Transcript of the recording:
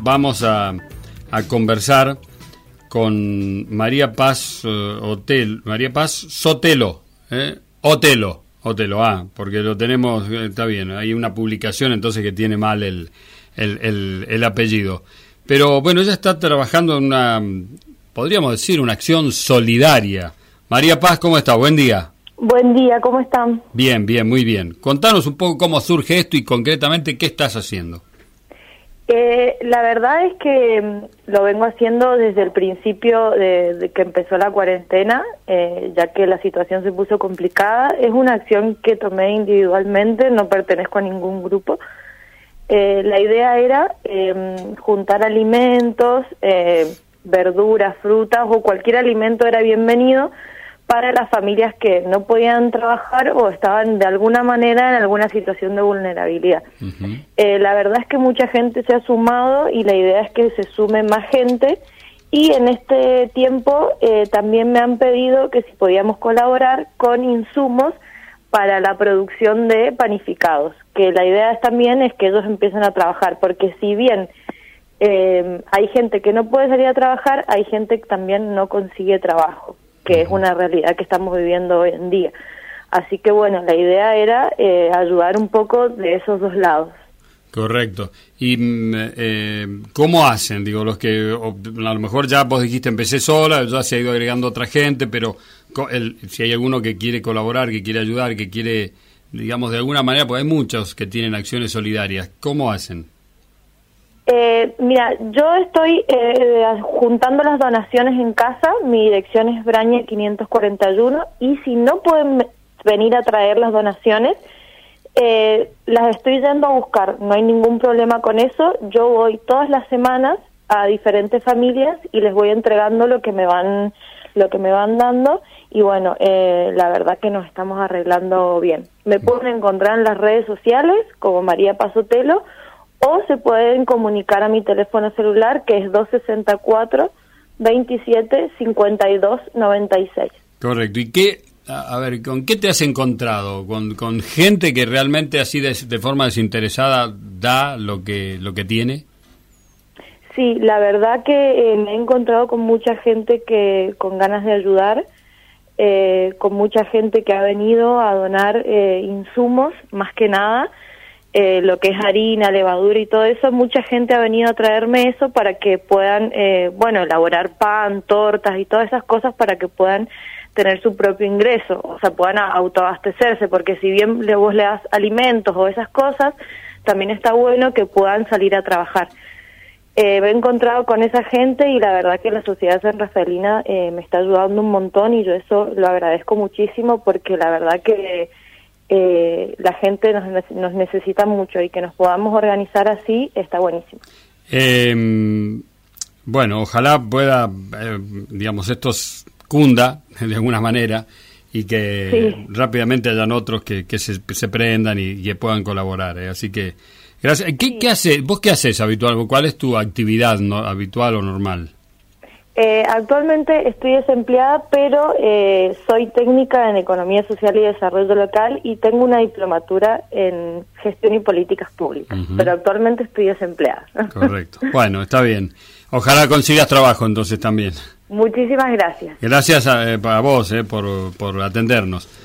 vamos a conversar con María Paz Sotelo, Otelo, porque lo tenemos, está bien, hay una publicación entonces que tiene mal el apellido. Pero bueno, ella está trabajando en podríamos decir, una acción solidaria. María Paz, ¿cómo está? Buen día. Buen día, ¿cómo están? Bien, muy bien. Contanos un poco cómo surge esto y concretamente qué estás haciendo. La verdad es que lo vengo haciendo desde el principio de que empezó la cuarentena, ya que la situación se puso complicada. Es una acción que tomé individualmente, no pertenezco a ningún grupo. La idea era juntar alimentos, verduras, frutas o cualquier alimento era bienvenido para las familias que no podían trabajar o estaban de alguna manera en alguna situación de vulnerabilidad. Uh-huh. La verdad es que mucha gente se ha sumado y la idea es que se sume más gente, y en este tiempo también me han pedido que si podíamos colaborar con insumos para la producción de panificados, que la idea también es que ellos empiecen a trabajar, porque si bien hay gente que no puede salir a trabajar, hay gente que también no consigue trabajo, que es una realidad que estamos viviendo hoy en día. Así que bueno, la idea era ayudar un poco de esos dos lados. Correcto. ¿Y cómo hacen? Digo, los que a lo mejor ya vos dijiste empecé sola, ya se ha ido agregando otra gente, pero si hay alguno que quiere colaborar, que quiere ayudar, que quiere, digamos, de alguna manera, pues hay muchos que tienen acciones solidarias, ¿cómo hacen? Mira, yo estoy juntando las donaciones en casa. Mi dirección es Braña 541, y si no pueden venir a traer las donaciones, las estoy yendo a buscar. No hay ningún problema con eso. Yo voy todas las semanas a diferentes familias y les voy entregando lo que me van dando, y bueno, la verdad que nos estamos arreglando bien. Me pueden encontrar en las redes sociales como María Paz Sotelo, o se pueden comunicar a mi teléfono celular, que es 264-27-52-96. Correcto. ¿Y con qué te has encontrado? ¿Con gente que realmente así de forma desinteresada da lo que tiene? Sí, la verdad que me he encontrado con mucha gente que con ganas de ayudar, con mucha gente que ha venido a donar insumos, más que nada, lo que es harina, levadura y todo eso. Mucha gente ha venido a traerme eso para que puedan, elaborar pan, tortas y todas esas cosas para que puedan tener su propio ingreso, o sea, puedan autoabastecerse, porque si bien vos le das alimentos o esas cosas, también está bueno que puedan salir a trabajar. Me he encontrado con esa gente y la verdad que la Sociedad San Rafaelina me está ayudando un montón, y yo eso lo agradezco muchísimo, porque la verdad que la gente nos necesita mucho, y que nos podamos organizar así está buenísimo. Bueno, ojalá pueda, digamos, esto cunda de alguna manera, y que rápidamente hayan otros que se prendan y que puedan colaborar. Así que, gracias. ¿Qué haces? ¿Vos qué haces habitual? ¿Cuál es tu actividad habitual o normal? Actualmente estoy desempleada, pero soy técnica en Economía Social y Desarrollo Local, y tengo una diplomatura en Gestión y Políticas Públicas, pero actualmente estoy desempleada. Correcto. Bueno, está bien. Ojalá consigas trabajo entonces también. Muchísimas gracias. Gracias a vos por atendernos.